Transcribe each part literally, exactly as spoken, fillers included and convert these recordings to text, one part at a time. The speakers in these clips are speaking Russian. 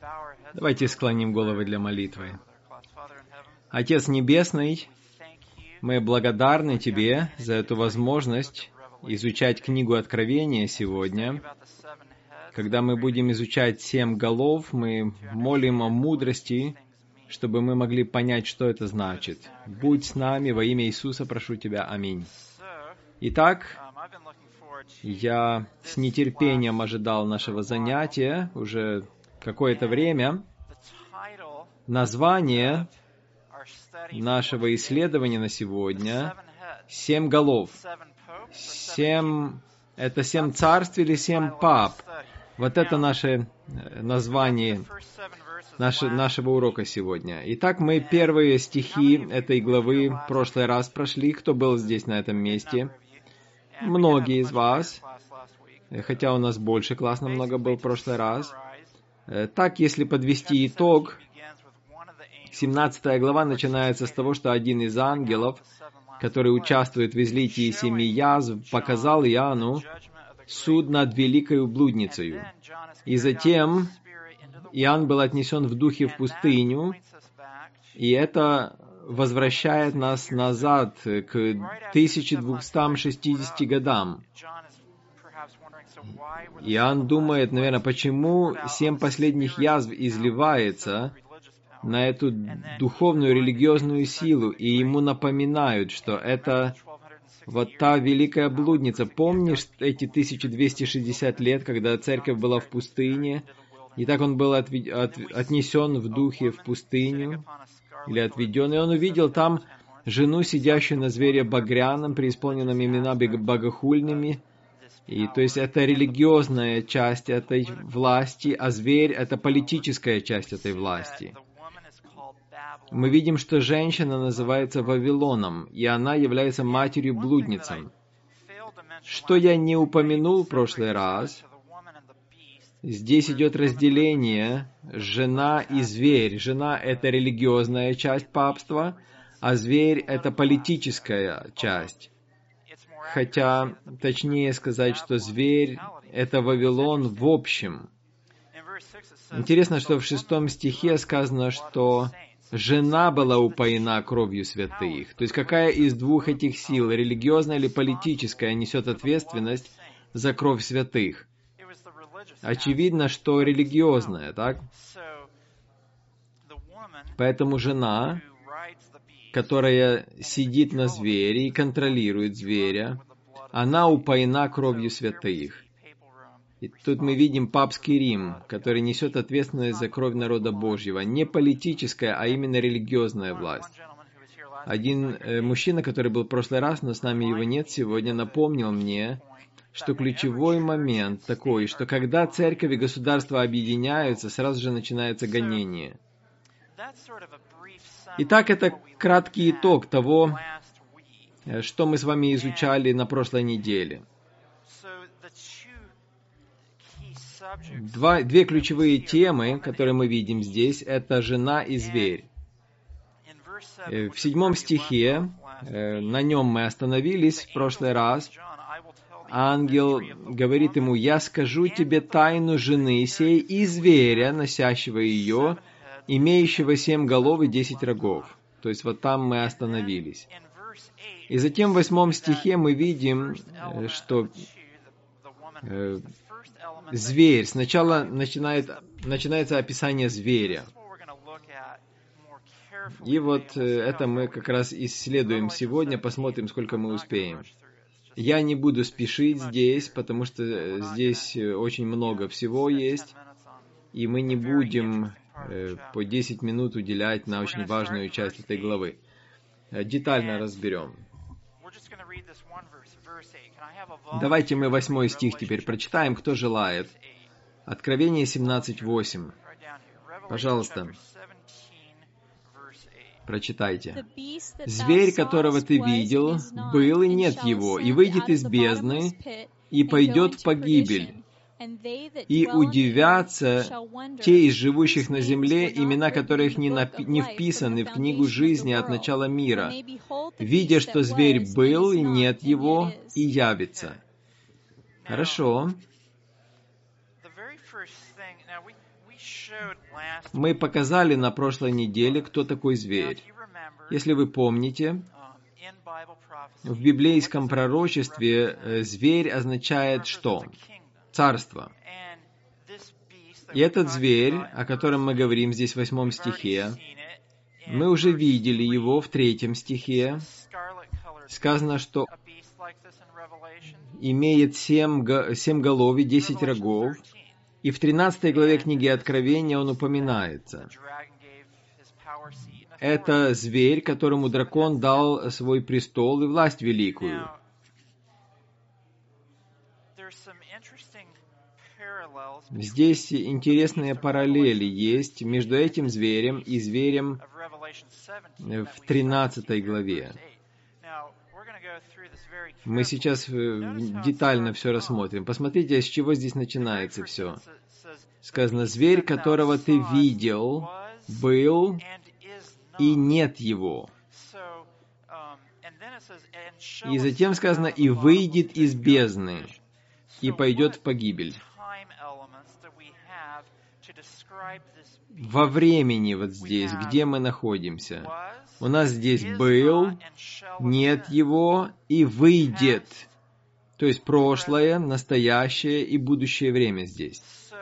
Давайте склоним головы для молитвы. Отец Небесный, мы благодарны Тебе за эту возможность изучать книгу Откровения сегодня. Когда мы будем изучать семь голов, мы молим о мудрости, чтобы мы могли понять, что это значит. Будь с нами, во имя Иисуса прошу Тебя. Аминь. Итак, я с нетерпением ожидал нашего занятия уже какое-то время. Название нашего исследования на сегодня — «Семь голов». Семь — это семь царств или семь пап. Вот это наше название наше, нашего урока сегодня. Итак, мы первые стихи этой главы в прошлый раз прошли. Кто был здесь на этом месте? Многие из вас, хотя у нас больше класс намного был в прошлый раз. Так, если подвести итог, семнадцатая глава начинается с того, что один из ангелов, который участвует в излитии семи язв, показал Иоанну суд над великою блудницею. И затем Иоанн был отнесен в духе в пустыню, и это возвращает нас назад к тысяча двести шестидесяти годам. Иоанн думает, наверное, почему семь последних язв изливается на эту духовную религиозную силу, и ему напоминают, что это вот та великая блудница. Помнишь эти тысяча двести шестьдесят лет, когда церковь была в пустыне, и так он был отве- от- отнесен в духе в пустыню, или отведен, и он увидел там жену, сидящую на звере багряном, преисполненном имена богохульными. И то есть это религиозная часть этой власти, а зверь — это политическая часть этой власти. Мы видим, что женщина называется Вавилоном, и она является матерью-блудницам. Что я не упомянул в прошлый раз, здесь идет разделение жена и зверь. Жена — это религиозная часть папства, а зверь — это политическая часть. Хотя, точнее сказать, что зверь — это Вавилон в общем. Интересно, что в шестом стихе сказано, что жена была упоена кровью святых. То есть какая из двух этих сил, религиозная или политическая, несет ответственность за кровь святых? Очевидно, что религиозная, так? Поэтому жена, которая сидит на звере и контролирует зверя, она упоена кровью святых. И тут мы видим папский Рим, который несет ответственность за кровь народа Божьего. Не политическая, а именно религиозная власть. Один э, мужчина, который был в прошлый раз, но с нами его нет сегодня, напомнил мне, что ключевой момент такой, что когда церковь и государство объединяются, сразу же начинается гонение. Итак, это краткий итог того, что мы с вами изучали на прошлой неделе. Два, две ключевые темы, которые мы видим здесь, это жена и зверь. В седьмом стихе, на нем мы остановились в прошлый раз, ангел говорит ему: «Я скажу тебе тайну жены сей и зверя, носящего ее, имеющего семь голов и десять рогов». То есть вот там мы остановились. И затем в восьмом стихе мы видим, что э, зверь, сначала начинает, начинается описание зверя. И вот э, это мы как раз исследуем сегодня, посмотрим, сколько мы успеем. Я не буду спешить здесь, потому что здесь очень много всего есть, и мы не будем э, по десять минут уделять на очень важную часть этой главы. Детально разберем. Давайте мы восьмой стих теперь прочитаем, кто желает. Откровение семнадцать восемь. Пожалуйста, прочитайте. «Зверь, которого ты видел, был и нет его, и выйдет из бездны, и пойдет в погибель. И удивятся те из живущих на земле, имена которых не, напи- не вписаны в книгу жизни от начала мира, видя, что зверь был, и нет его, и явится». Хорошо. Мы показали на прошлой неделе, кто такой зверь. Если вы помните, в библейском пророчестве зверь означает что? Царство. И этот зверь, о котором мы говорим здесь в восьмом стихе, мы уже видели его в третьем стихе. Сказано, что имеет семь, семь голов и десять рогов. И в тринадцатой главе книги Откровения он упоминается. Это зверь, которому дракон дал свой престол и власть великую. Здесь интересные параллели есть между этим зверем и зверем в тринадцатой главе. Мы сейчас детально все рассмотрим. Посмотрите, с чего здесь начинается все. Сказано, зверь, которого ты видел, был и нет его. И затем сказано, и выйдет из бездны, и пойдет в погибель. Во времени вот здесь, где мы находимся, у нас здесь был, нет его и выйдет. То есть прошлое, настоящее и будущее время здесь.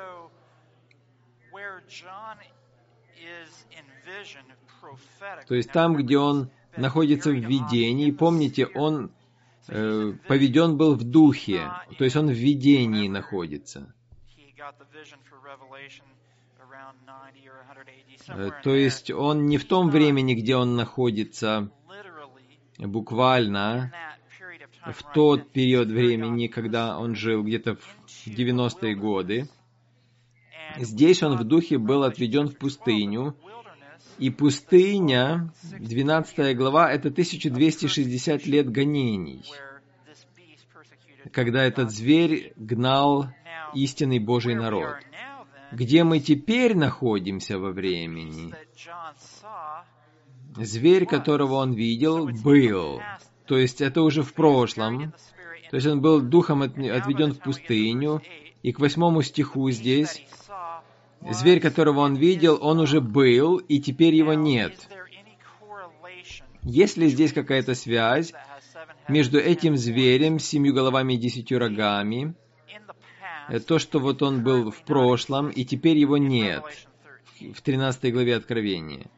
То есть там, где он находится в видении, помните, он э, поведен был в духе, то есть он в видении находится. То есть он не в том времени, где он находится буквально, в тот период времени, когда он жил, где-то в девяностые годы. Здесь он в духе был отведен в пустыню. И пустыня, двенадцатая глава, это тысяча двести шестьдесят лет гонений, когда этот зверь гнал истинный Божий народ. Где мы теперь находимся во времени? Зверь, которого он видел, был. То есть это уже в прошлом. То есть он был духом отведен в пустыню. И к восьмому стиху здесь, зверь, которого он видел, он уже был, и теперь его нет. Есть ли здесь какая-то связь между этим зверем с семью головами и десятью рогами? То, что вот он был в прошлом, и теперь его нет. В тринадцатой главе Откровения.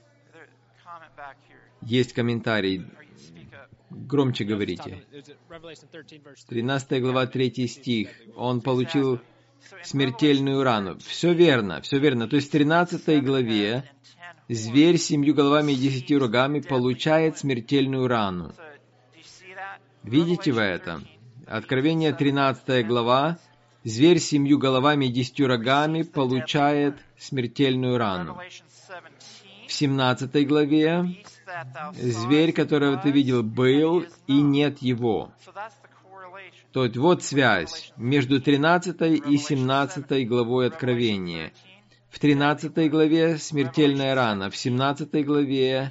Есть комментарий. Громче говорите. тринадцатая глава, третий стих. Он получил смертельную рану. Все верно, все верно. То есть в тринадцатой главе зверь с семью головами и десятью рогами получает смертельную рану. Видите вы это? Откровение тринадцатая глава. Зверь с семью головами и десятью рогами получает смертельную рану. В семнадцатой главе зверь, которого ты видел, был и нет его. То есть вот связь между тринадцатой и семнадцатой главой Откровения. В тринадцатой главе смертельная рана, в семнадцатой главе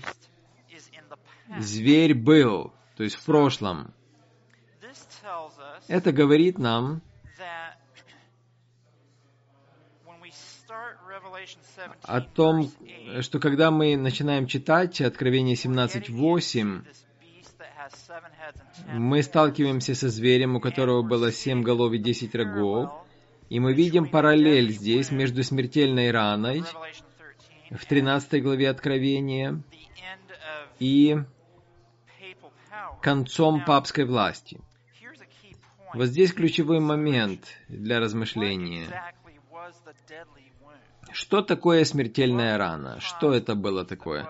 зверь был, то есть в прошлом. Это говорит нам о том, что когда мы начинаем читать Откровение семнадцать восемь, мы сталкиваемся со зверем, у которого было семь голов и десять рогов, и мы видим параллель здесь между смертельной раной в тринадцатой главе Откровения и концом папской власти. Вот здесь ключевой момент для размышления. Что такое смертельная рана? Что это было такое?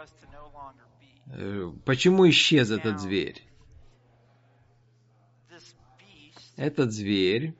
Почему исчез этот зверь? Этот зверь,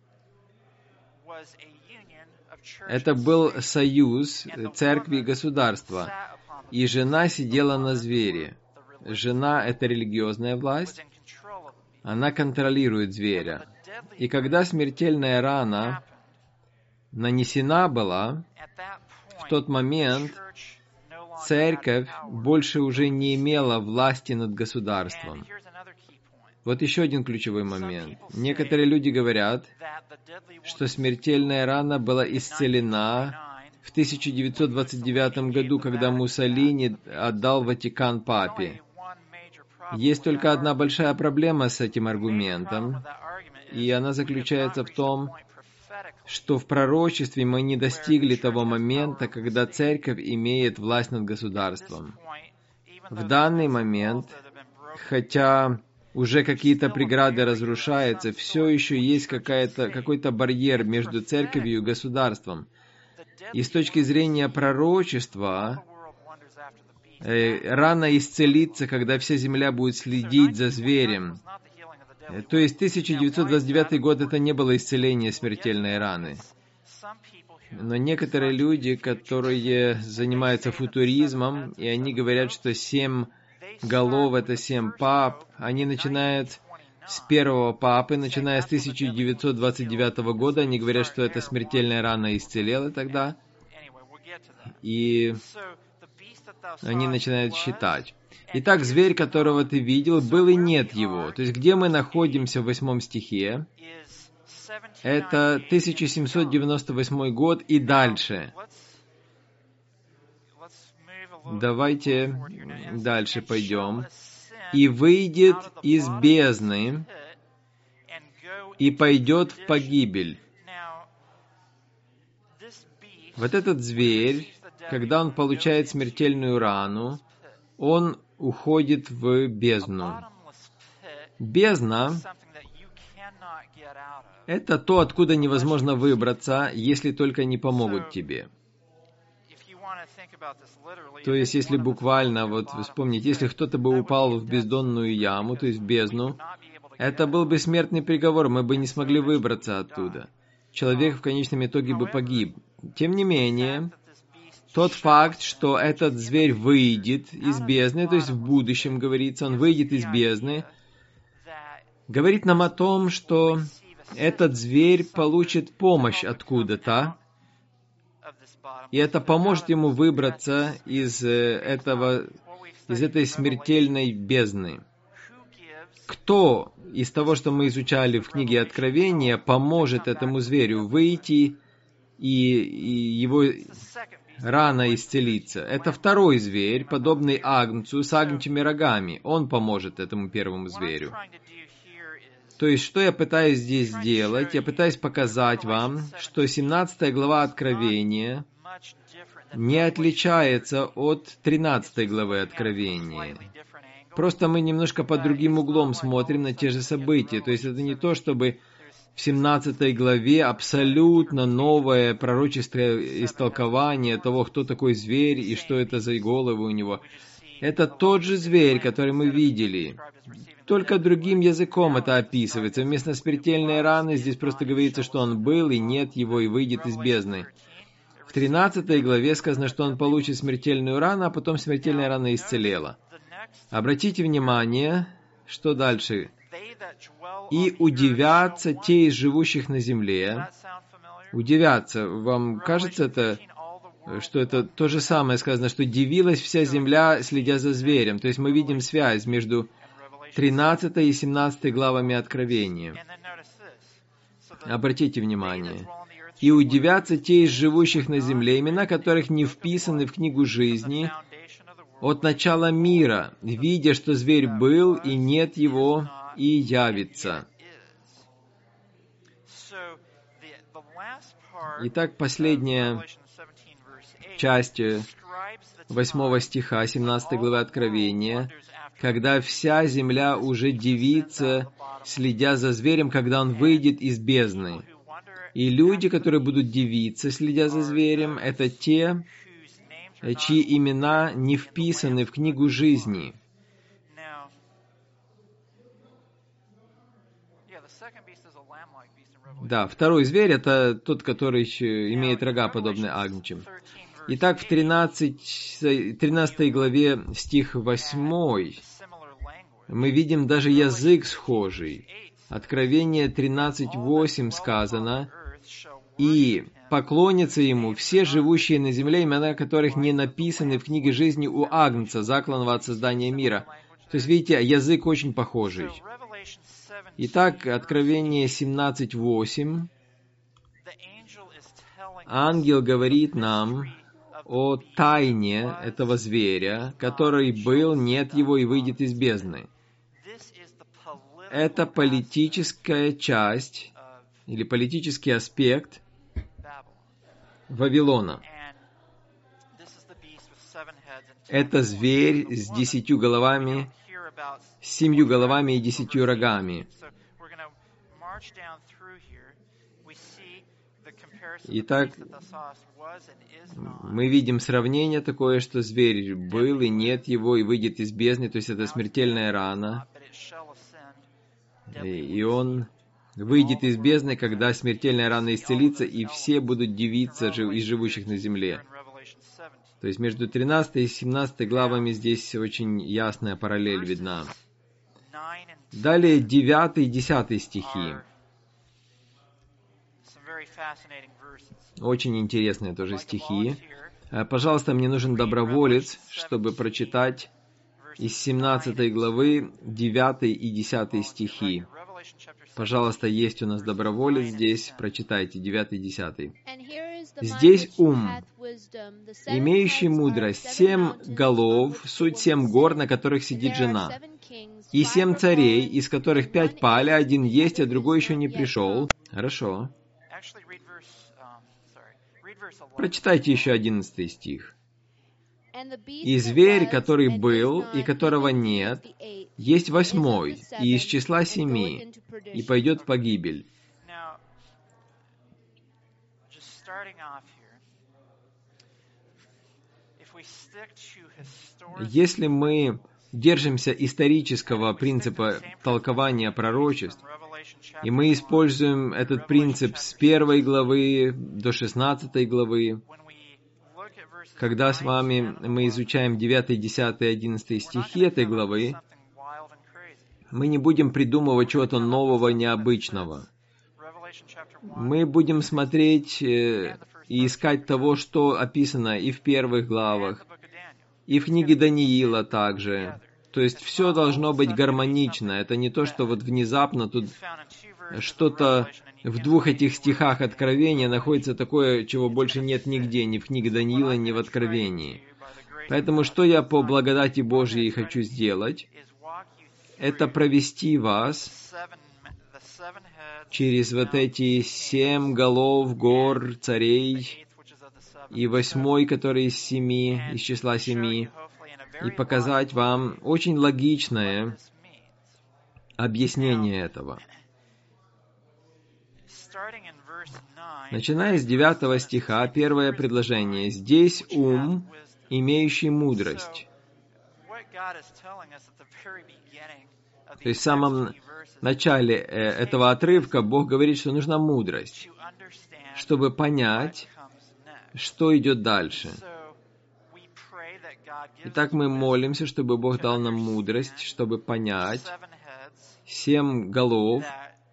это был союз церкви и государства, и жена сидела на звере. Жена — это религиозная власть, она контролирует зверя. И когда смертельная рана нанесена была, в тот момент церковь больше уже не имела власти над государством. Вот еще один ключевой момент. Некоторые люди говорят, что смертельная рана была исцелена в в тысяча девятьсот двадцать девятом году, когда Муссолини отдал Ватикан папе. Есть только одна большая проблема с этим аргументом, и она заключается в том, что в пророчестве мы не достигли того момента, когда церковь имеет власть над государством. В данный момент, хотя уже какие-то преграды разрушаются, все еще есть какая-то, какой-то барьер между церковью и государством. И с точки зрения пророчества, э, рано исцелиться, когда вся земля будет следить за зверем. То есть тысяча девятьсот двадцать девятый год это не было исцеление смертельной раны. Но некоторые люди, которые занимаются футуризмом, и они говорят, что семь голов это семь пап, они начинают с первого папы, начиная с тысяча девятьсот двадцать девятого года, они говорят, что эта смертельная рана исцелела тогда, и они начинают считать. Итак, зверь, которого ты видел, был и нет его. То есть, где мы находимся в восьмом стихе? Это тысяча семьсот девяносто восьмой год и дальше. Давайте дальше пойдем. «И выйдет из бездны, и пойдет в погибель». Вот этот зверь, когда он получает смертельную рану, он уходит в бездну. Бездна — это то, откуда невозможно выбраться, если только не помогут тебе. То есть, если буквально, вот вспомнить, если кто-то бы упал в бездонную яму, то есть в бездну, это был бы смертный приговор, мы бы не смогли выбраться оттуда. Человек в конечном итоге бы погиб. Тем не менее, тот факт, что этот зверь выйдет из бездны, то есть в будущем говорится, он выйдет из бездны, говорит нам о том, что этот зверь получит помощь откуда-то, и это поможет ему выбраться из этого, из этой смертельной бездны. Кто из того, что мы изучали в книге Откровения, поможет этому зверю выйти и, и его рана исцелиться? Это второй зверь, подобный агнцу с агнчими рогами. Он поможет этому первому зверю. То есть, что я пытаюсь здесь сделать? Я пытаюсь показать вам, что семнадцатая глава Откровения не отличается от тринадцатой главы Откровения. Просто мы немножко под другим углом смотрим на те же события. То есть, это не то, чтобы в семнадцатой главе абсолютно новое пророческое истолкование того, кто такой зверь и что это за головы у него. Это тот же зверь, который мы видели. Только другим языком это описывается. Вместо смертельной раны здесь просто говорится, что он был, и нет его, и выйдет из бездны. В тринадцатой главе сказано, что он получит смертельную рану, а потом смертельная рана исцелела. Обратите внимание, что дальше. «И удивятся те из живущих на земле». Удивятся. Вам кажется это, что это то же самое сказано, что дивилась вся земля, следя за зверем. То есть мы видим связь между тринадцатой и семнадцатой главами Откровения. Обратите внимание. «И удивятся те из живущих на земле, имена которых не вписаны в книгу жизни от начала мира, видя, что зверь был, и нет его, и явится». Итак, последняя часть восьмого стиха семнадцатой главы Откровения, когда вся земля уже дивится, следя за зверем, когда он выйдет из бездны. И люди, которые будут дивиться, следя за зверем, это те, чьи имена не вписаны в книгу жизни. Да, второй зверь — это тот, который имеет рога, подобные агнчим. Итак, в тринадцатой главе, стих восьмой, мы видим даже язык схожий. Откровение тринадцать восемь сказано: «И поклонятся ему все живущие на земле, имена которых не написаны в книге жизни у Агнца, закланного от создания мира». То есть, видите, язык очень похожий. Итак, Откровение семнадцать восемь. ангел говорит нам о тайне этого зверя, который был, нет его и выйдет из бездны. Это политическая часть или политический аспект Вавилона. Это зверь с десятью головами, с семью головами и десятью рогами. Итак, мы видим сравнение такое, что зверь был, и нет его, и выйдет из бездны, то есть это смертельная рана. И он выйдет из бездны, когда смертельная рана исцелится, и все будут дивиться из живущих на земле. То есть между тринадцатой и семнадцатой главами здесь очень ясная параллель видна. Далее девятый и десятый стихи. Очень интересные тоже стихи. Пожалуйста, мне нужен доброволец, чтобы прочитать из семнадцатой главы девятый и десятый стихи. Пожалуйста, есть у нас доброволец здесь, прочитайте девятый и десятый. «Здесь ум, имеющий мудрость, семь голов, суть семь гор, на которых сидит жена, и семь царей, из которых пять пали, один есть, а другой еще не пришел». Хорошо. Прочитайте еще одиннадцатый стих. «И зверь, который был, и которого нет, есть восьмой, и из числа семи, и пойдет в погибель». Если мы держимся исторического принципа толкования пророчеств, и мы используем этот принцип с первой главы до шестнадцатой главы, когда с вами мы изучаем девятый, десятый, одиннадцатый стихи этой главы, мы не будем придумывать чего-то нового, необычного. Мы будем смотреть и искать того, что описано и в первых главах, и в книге Даниила также. То есть все должно быть гармонично. Это не то, что вот внезапно тут что-то в двух этих стихах Откровения находится такое, чего больше нет нигде, ни в книге Даниила, ни в Откровении. Поэтому что я по благодати Божьей хочу сделать? Это провести вас через вот эти семь голов, гор, царей, и восьмой, который из семи, из числа семи, и показать вам очень логичное объяснение этого. Начиная с девятого стиха, первое предложение. «Здесь ум, имеющий мудрость». То есть в самом начале этого отрывка Бог говорит, что нужна мудрость, чтобы понять, что идет дальше. Итак, мы молимся, чтобы Бог дал нам мудрость, чтобы понять семь голов.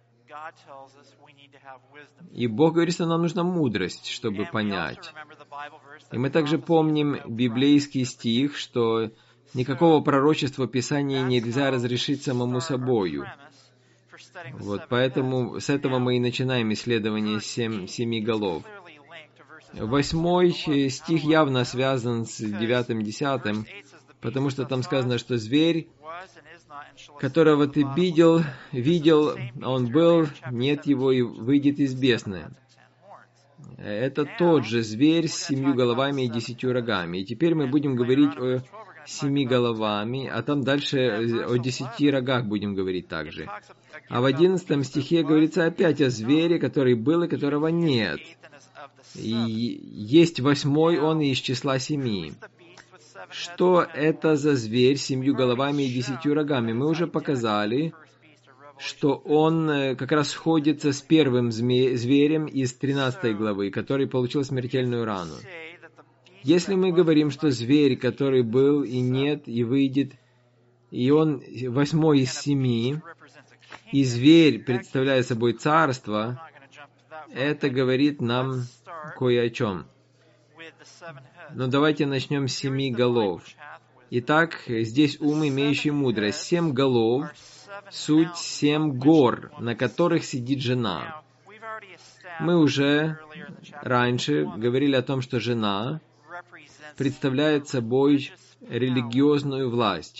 И Бог говорит, что нам нужна мудрость, чтобы понять. И мы также помним библейский стих, что никакого пророчества Писания нельзя разрешить самому собою. Вот поэтому с этого мы и начинаем исследование семь, семи голов. Восьмой стих явно связан с девятым, десятым, потому что там сказано, что зверь, которого ты видел, видел, он был, нет его и выйдет из бездны. Это тот же зверь с семью головами и десятью рогами. И теперь мы будем говорить о семи головами, а там дальше о десяти рогах будем говорить также. А в одиннадцатом стихе говорится опять о звере, который был и которого нет. И есть восьмой он из числа семи. Что это за зверь с семью головами и десятью рогами? Мы уже показали, что он как раз сходится с первым зверем из тринадцатой главы, который получил смертельную рану. Если мы говорим, что зверь, который был и нет, и выйдет, и он восьмой из семи, и зверь представляет собой царство, это говорит нам кое о чем. Но давайте начнем с семи голов. Итак, здесь ум, имеющий мудрость. Семь голов, суть семь гор, на которых сидит жена. Мы уже раньше говорили о том, что жена представляет собой религиозную власть.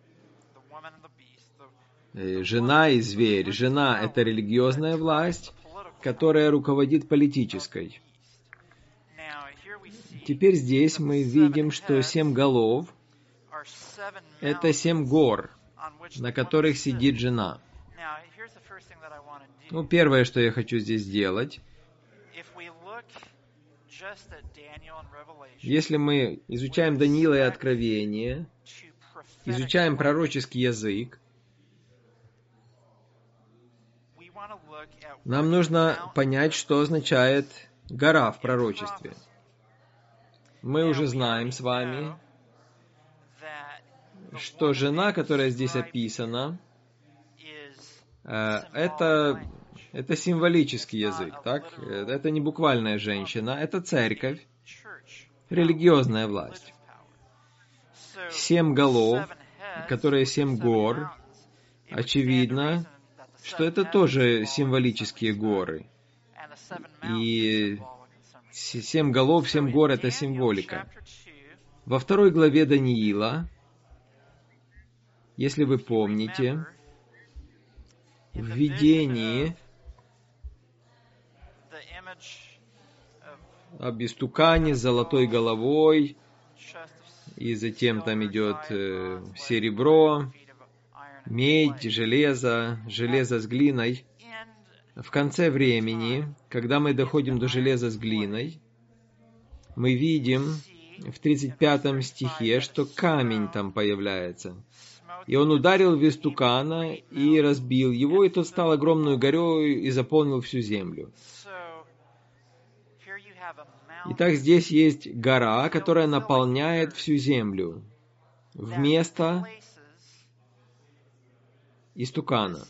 Жена и зверь. Жена — это религиозная власть, которая руководит политической. Теперь здесь мы видим, что семь голов — это семь гор, на которых сидит жена. Ну, первое, что я хочу здесь сделать, если мы изучаем Даниила и Откровение, изучаем пророческий язык, нам нужно понять, что означает гора в пророчестве. Мы уже знаем с вами, что жена, которая здесь описана, это, это символический язык, так? Это не буквальная женщина, это церковь, религиозная власть. Семь голов, которые семь гор, очевидно, что это тоже символические горы. И семь голов, семь гор — это символика. Во второй главе Даниила, если вы помните, в видении об истукане с золотой головой, и затем там идет э, серебро, медь, железо, железо с глиной. В конце времени, когда мы доходим до железа с глиной, мы видим в тридцать пятом стихе, что камень там появляется. И он ударил в истукана и разбил его, и тот стал огромную горой и заполнил всю землю. Итак, здесь есть гора, которая наполняет всю землю вместо истукана.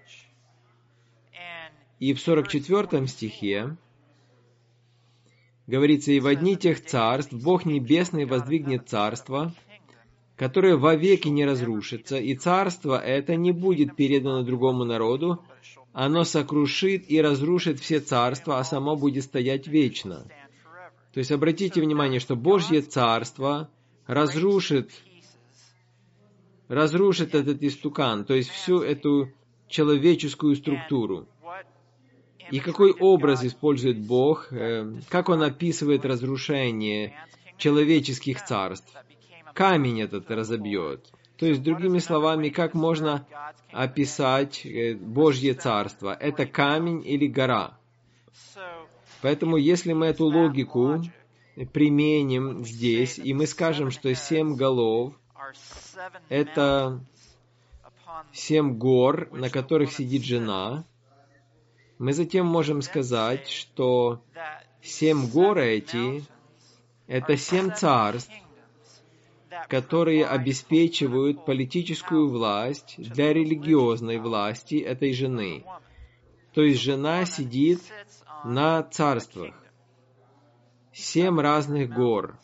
И в сорок четвёртом стихе говорится: «И в одни тех царств Бог Небесный воздвигнет царство, которое вовеки не разрушится, и царство это не будет передано другому народу, оно сокрушит и разрушит все царства, а само будет стоять вечно». То есть обратите внимание, что Божье царство разрушит, разрушит этот истукан, то есть всю эту человеческую структуру. И какой образ использует Бог, как Он описывает разрушение человеческих царств? Камень этот разобьет. То есть, другими словами, как можно описать Божье царство? Это камень или гора? Поэтому, если мы эту логику применим здесь, и мы скажем, что семь голов — это семь гор, на которых сидит жена, мы затем можем сказать, что семь гор эти — это семь царств, которые обеспечивают политическую власть для религиозной власти этой жены. То есть жена сидит на царствах. Семь разных гор.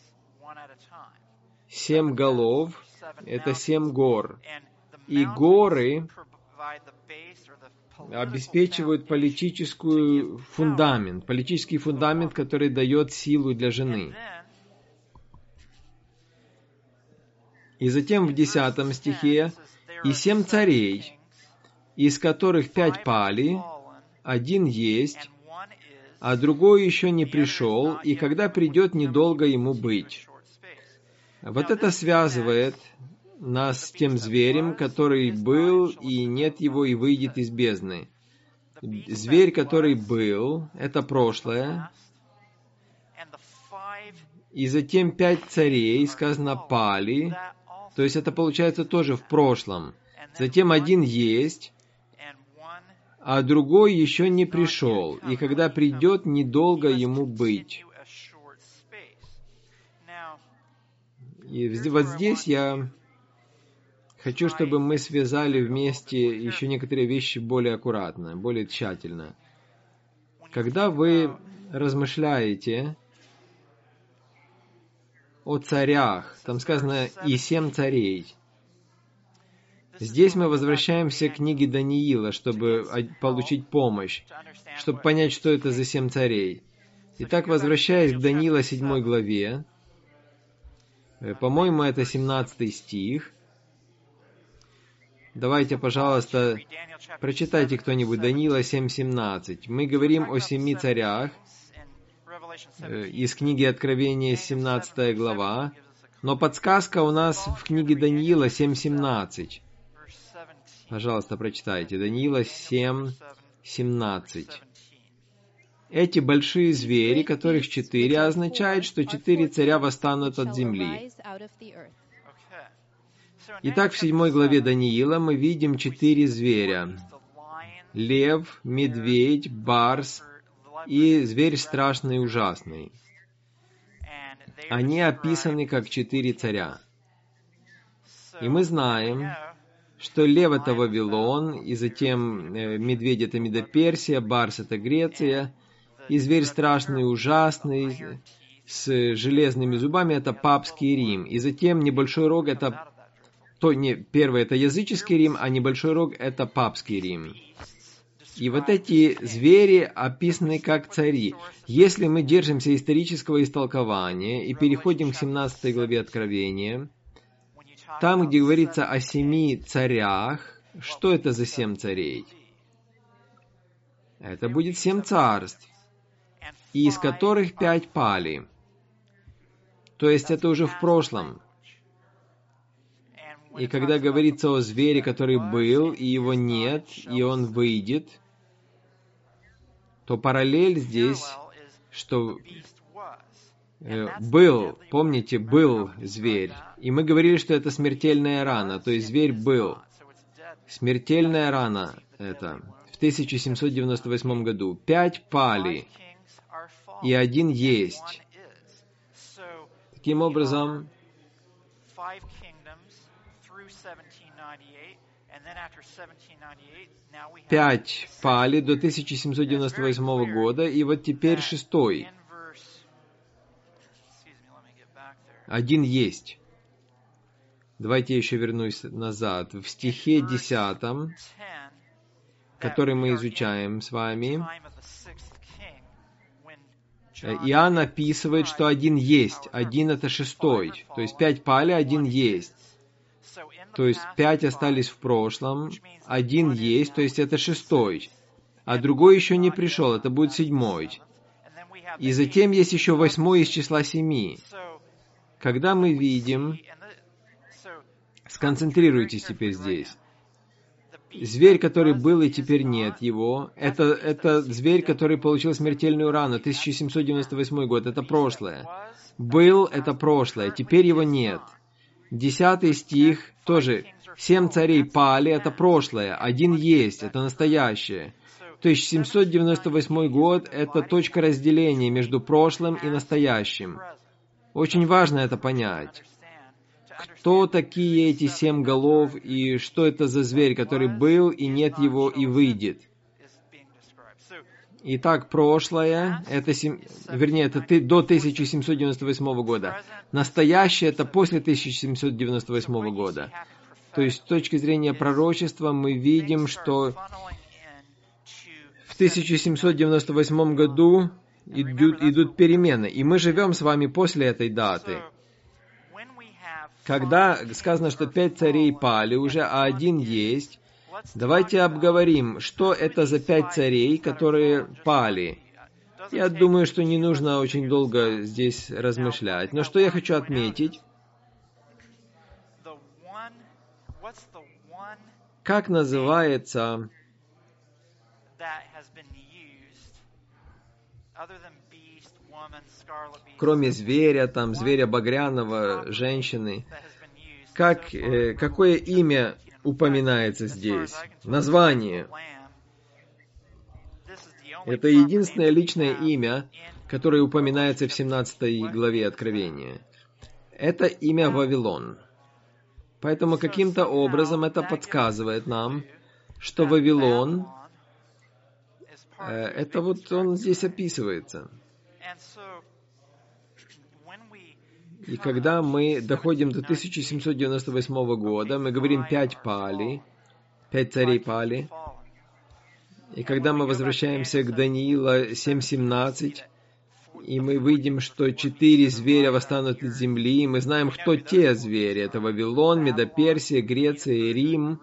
Семь голов — это семь гор. И горы обеспечивают политический фундамент, политический фундамент, который дает силу для жены. И затем в десятом стихе: «И семь царей, из которых пять пали, один есть, а другой еще не пришел, и когда придет, недолго ему быть». Вот это связывает нас с тем зверем, который был, и нет его, и выйдет из бездны. Зверь, который был, это прошлое. И затем пять царей, сказано, пали, то есть это получается тоже в прошлом. Затем один есть, а другой еще не пришел, и когда придет, недолго ему быть. И вот здесь я хочу, чтобы мы связали вместе еще некоторые вещи более аккуратно, более тщательно. Когда вы размышляете о царях, там сказано «и семь царей». Здесь мы возвращаемся к книге Даниила, чтобы получить помощь, чтобы понять, что это за семь царей. Итак, возвращаясь к Даниила седьмой главе, по-моему, это семнадцатый стих. Давайте, пожалуйста, прочитайте кто-нибудь Даниила семь семнадцать. Мы говорим о семи царях из книги Откровения, семнадцатая глава, но подсказка у нас в книге Даниила семь семнадцать. Пожалуйста, прочитайте. Даниила семь семнадцать. Эти большие звери, которых четыре, означает, что четыре царя восстанут от земли. Итак, в седьмой главе Даниила мы видим четыре зверя. Лев, медведь, барс и зверь страшный и ужасный. Они описаны как четыре царя. И мы знаем, что лев — это Вавилон, и затем медведь — это Медоперсия, барс — это Греция, и зверь страшный и ужасный с железными зубами — это папский Рим. И затем небольшой рог — это... То, не, первый — это языческий Рим, а небольшой рог — это папский Рим. И вот эти звери описаны как цари. Если мы держимся исторического истолкования и переходим к семнадцатой главе Откровения, там, где говорится о семи царях, что это за семь царей? Это будет семь царств, из которых пять пали. То есть это уже в прошлом. И когда говорится о звере, который был, и его нет, и он выйдет, то параллель здесь, что э, был, помните, был зверь. И мы говорили, что это смертельная рана, то есть зверь был. Смертельная рана это в тысяча семьсот девяносто восьмом году. Пять пали, и один есть. Таким образом, пять пали до тысяча семьсот девяносто восьмого года, и вот теперь шестой. Один есть. Давайте я еще вернусь назад. В стихе десятом, который мы изучаем с вами, Иоанн описывает, что один есть. Один — это шестой. То есть пять пали, один есть. То есть пять остались в прошлом, один есть, то есть это шестой. А другой еще не пришел, это будет седьмой. И затем есть еще восьмой из числа семи. Когда мы видим... Сконцентрируйтесь теперь здесь. Зверь, который был и теперь нет его, это, это зверь, который получил смертельную рану, тысяча семьсот девяносто восьмой год, это прошлое. Был — это прошлое, теперь его нет. Десятый стих тоже. Семь царей пали — это прошлое, один есть — это настоящее. То есть семьсот девяносто восьмой год — это точка разделения между прошлым и настоящим. Очень важно это понять. Кто такие эти семь голов, и что это за зверь, который был, и нет его, и выйдет? Итак, прошлое, это, вернее, это до тысяча семьсот девяносто восьмого года. Настоящее — это после тысяча семьсот девяносто восьмого года. То есть, с точки зрения пророчества, мы видим, что в тысяча семьсот девяносто восьмом году идут, идут перемены, и мы живем с вами после этой даты. Когда сказано, что пять царей пали уже, а один есть, давайте обговорим, что это за пять царей, которые пали. Я думаю, что не нужно очень долго здесь размышлять. Но что я хочу отметить, как называется кроме зверя, там, зверя багряного, женщины, как, э, какое имя упоминается здесь? Название. Это единственное личное имя, которое упоминается в семнадцатой главе Откровения. Это имя Вавилон. Поэтому каким-то образом это подсказывает нам, что Вавилон, э, это вот он здесь описывается. И когда мы доходим до тысяча семьсот девяносто восьмого года, мы говорим «пять пали», «пять царей пали». И когда мы возвращаемся к Даниила семь семнадцать, и мы видим, что четыре зверя восстанут из земли, и мы знаем, кто те звери. Это Вавилон, Медоперсия, Греция и Рим.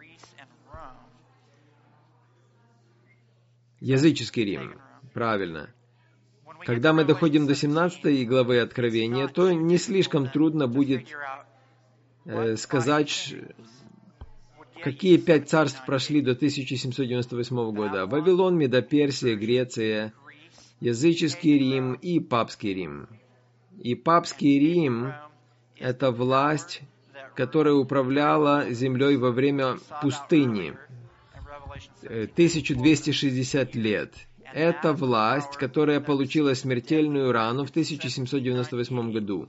Языческий Рим, правильно. Когда мы доходим до семнадцатой главы Откровения, то не слишком трудно будет э, сказать, какие пять царств прошли до тысяча семьсот девяносто восьмого года. Вавилон, Медоперсия, Греция, языческий Рим и папский Рим. И папский Рим – это власть, которая управляла землей во время пустыни, тысяча двести шестьдесят лет. Это власть, которая получила смертельную рану в тысяча семьсот девяносто восьмом году,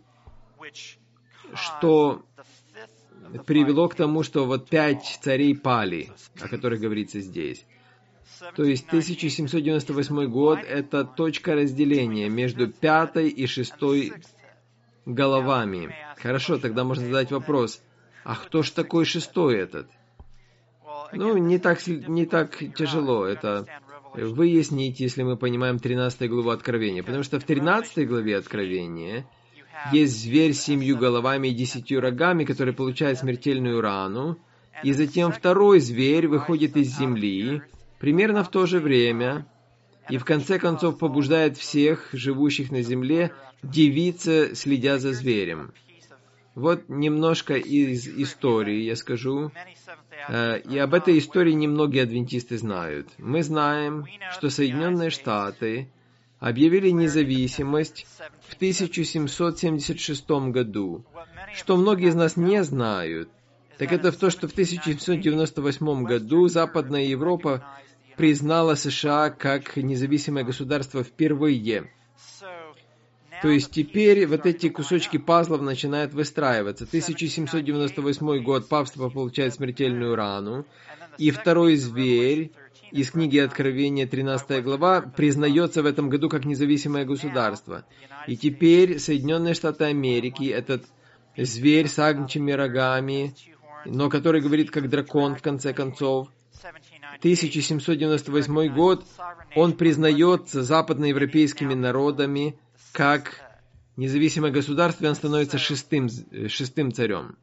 что привело к тому, что вот пять царей пали, о которых говорится здесь. То есть тысяча семьсот девяносто восьмой год – это точка разделения между пятой и шестой головами. Хорошо, тогда можно задать вопрос, а кто ж такой шестой этот? Ну, не так, не так тяжело это выяснить, если мы понимаем тринадцатую главу Откровения. Потому что в тринадцатой главе Откровения есть зверь с семью головами и десятью рогами, который получает смертельную рану. И затем второй зверь выходит из земли примерно в то же время и в конце концов побуждает всех живущих на земле дивиться, следя за зверем. Вот немножко из истории я скажу. И об этой истории немногие адвентисты знают. Мы знаем, что Соединенные Штаты объявили независимость в тысяча семьсот семьдесят шестом году. Что многие из нас не знают, так это в то, что в тысяча семьсот девяносто восьмом году Западная Европа признала США как независимое государство впервые. То есть теперь вот эти кусочки пазлов начинают выстраиваться. тысяча семьсот девяносто восьмой год папство получает смертельную рану, и второй зверь из книги Откровения, тринадцатая глава, признается в этом году как независимое государство. И теперь Соединенные Штаты Америки, этот зверь с агнчими рогами, но который говорит как дракон в конце концов, тысяча семьсот девяносто восьмой год, он признается западноевропейскими народами как независимое государство, и он становится шестым, шестым царем.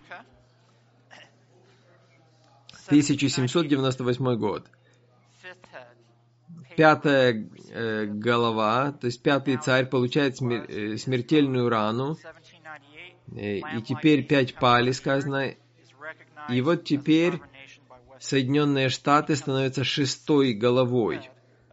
тысяча семьсот девяносто восьмой год. Пятая э, голова, то есть пятый царь, получает смер, э, смертельную рану, э, и теперь пять пали, сказано, и вот теперь Соединенные Штаты становятся шестой головой.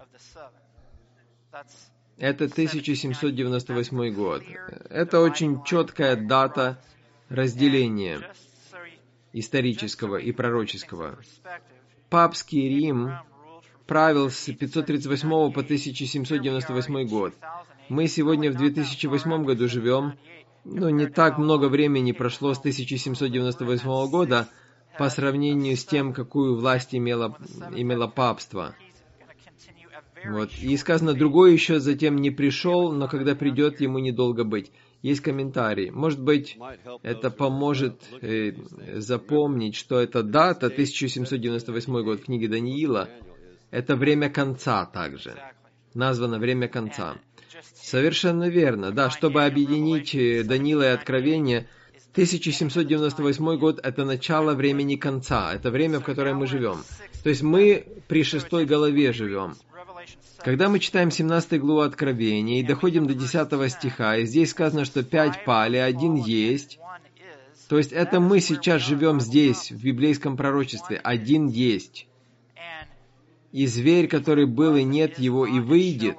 Это тысяча семьсот девяносто восьмой год. Это очень четкая дата разделения исторического и пророческого. Папский Рим правил с пятьсот тридцать восьмого по тысяча семьсот девяносто восьмой год. Мы сегодня в две тысячи восьмом году живем, но не так много времени прошло с тысяча семьсот девяносто восьмого года по сравнению с тем, какую власть имело, имело папство. Вот. И сказано, другой еще затем не пришел, но когда придет, ему недолго быть. Есть комментарий. Может быть, это поможет э, запомнить, что эта дата, тысяча семьсот девяносто восьмой год, в книге Даниила, это время конца также. Названо время конца. Совершенно верно. Да, чтобы объединить Даниила и Откровение, тысяча семьсот девяносто восьмой год – это начало времени конца. Это время, в котором мы живем. То есть мы при шестой голове живем. Когда мы читаем семнадцатую главу Откровения и доходим до десятого стиха, и здесь сказано, что пять пали, один есть, то есть это мы сейчас живем здесь, в библейском пророчестве, один есть. И зверь, который был, и нет его, и выйдет.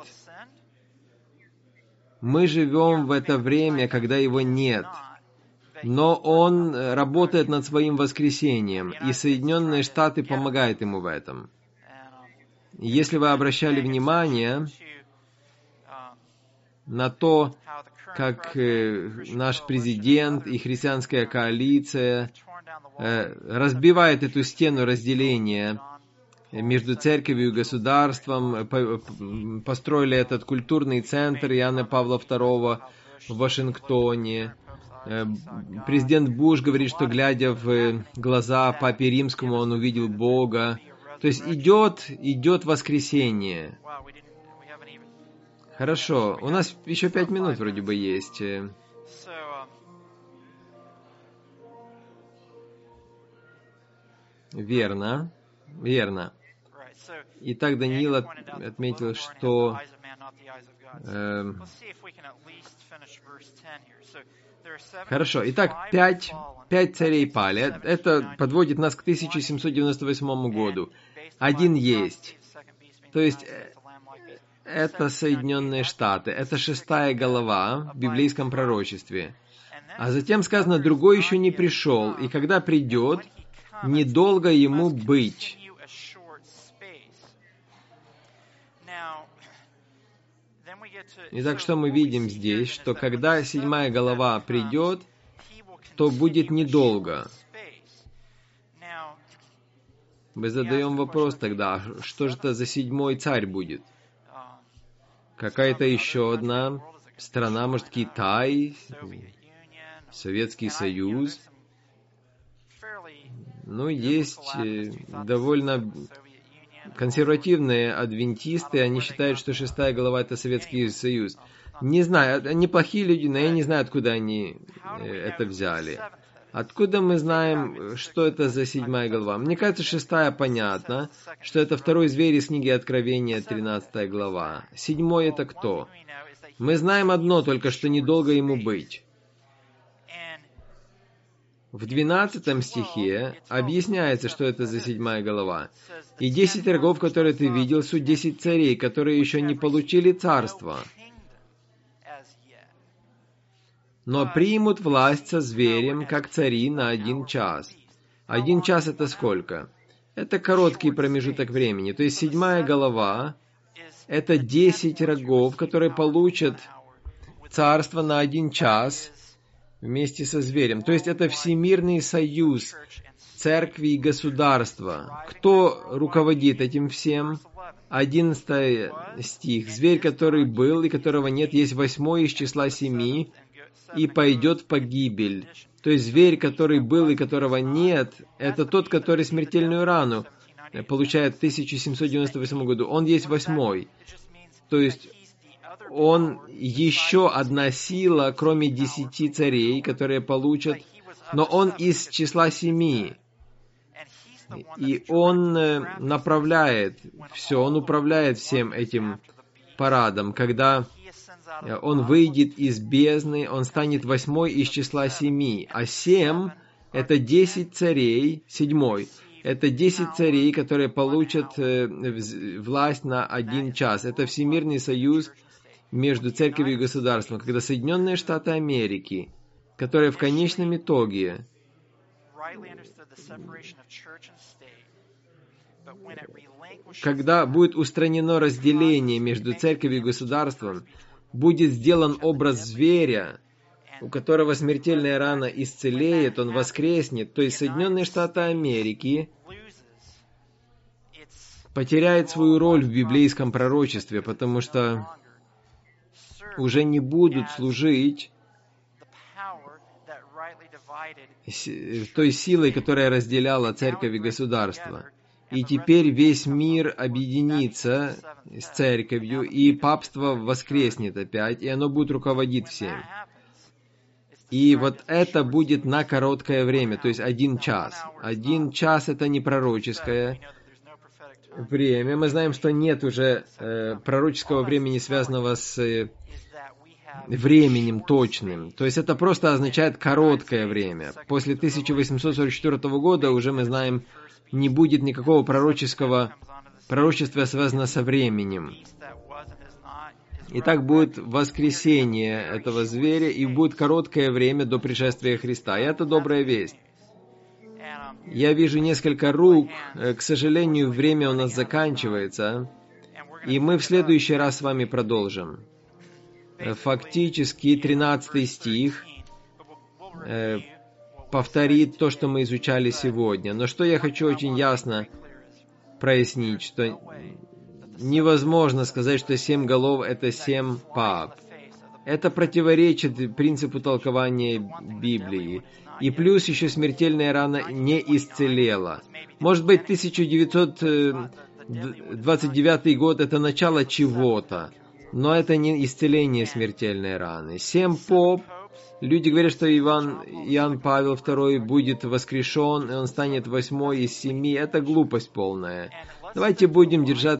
Мы живем в это время, когда его нет. Но он работает над своим воскресением, и Соединенные Штаты помогают ему в этом. Если вы обращали внимание на то, как наш президент и христианская коалиция разбивает эту стену разделения между церковью и государством, построили этот культурный центр Иоанна Павла второго в Вашингтоне, Президент Буш говорит, что, глядя в глаза Папе Римскому, он увидел Бога. То есть идет, идет воскресение. Хорошо, у нас еще пять минут вроде бы есть. Верно, верно. Итак, Даниил отметил, что э, хорошо. Итак, пять, пять царей пали. Это подводит нас к тысяча семьсот девяносто восьмому году. Один есть. То есть это Соединенные Штаты. Это шестая голова в библейском пророчестве. А затем сказано, другой еще не пришел. И когда придет, недолго ему быть. Итак, что мы видим здесь? Что когда седьмая голова придет, то будет недолго. Мы задаем вопрос тогда, что же это за седьмой царь будет? Какая-то еще одна страна, может, Китай, Советский Союз. Ну, есть довольно консервативные адвентисты, они считают, что шестая голова — это Советский Союз. Не знаю, они плохие люди, но я не знаю, откуда они это взяли. Откуда мы знаем, что это за седьмая голова? Мне кажется, шестая понятно, что это второй зверь из книги Откровения, тринадцатая глава. Седьмой — это кто? Мы знаем одно, только что недолго ему быть. В двенадцатом стихе объясняется, что это за седьмая голова. «И десять рогов, которые ты видел, суть десять царей, которые еще не получили царство, но примут власть со зверем, как цари, на один час». Один час — это сколько? Это короткий промежуток времени. То есть седьмая голова — это десять рогов, которые получат царство на один час вместе со зверем. То есть это всемирный союз церкви и государства. Кто руководит этим всем? Одиннадцатый стих. «Зверь, который был и которого нет, есть восьмой из числа семи, и пойдет в погибель». То есть зверь, который был и которого нет, это тот, который смертельную рану получает в тысяча семьсот девяносто восьмом году. Он есть восьмой. То есть он еще одна сила, кроме десяти царей, которые получат, но он из числа семи. И он направляет все, он управляет всем этим парадом. Когда он выйдет из бездны, он станет восьмой из числа семи. А семь — это десять царей, седьмой. Это десять царей, которые получат власть на один час. Это Всемирный союз между церковью и государством, когда Соединенные Штаты Америки, которые в конечном итоге когда будет устранено разделение между церковью и государством, будет сделан образ зверя, у которого смертельная рана исцелеет, он воскреснет, то есть Соединенные Штаты Америки потеряет свою роль в библейском пророчестве, потому что уже не будут служить той силой, которая разделяла церковь и государство. И теперь весь мир объединится с церковью, и папство воскреснет опять, и оно будет руководить всем. И вот это будет на короткое время, то есть один час. Один час — это не пророческое время. Мы знаем, что нет уже э, пророческого времени, связанного с э, временем точным. То есть это просто означает короткое время. После тысяча восемьсот сорок четвёртого года уже мы знаем, не будет никакого пророческого пророчества, связанного со временем. И так будет воскресение этого зверя, и будет короткое время до пришествия Христа. И это добрая весть. Я вижу несколько рук. К сожалению, время у нас заканчивается. И мы в следующий раз с вами продолжим. Фактически, тринадцатый стих э, повторит то, что мы изучали сегодня. Но что я хочу очень ясно прояснить, что невозможно сказать, что семь голов — это семь пап. Это противоречит принципу толкования Библии. И плюс еще смертельная рана не исцелела. Может быть, тысяча девятьсот двадцать девятый год это начало чего-то, но это не исцеление смертельной раны. Семь поп. Люди говорят, что Иван, Иоанн Павел второй будет воскрешен, и он станет восьмой из семи. Это глупость полная. Давайте будем держать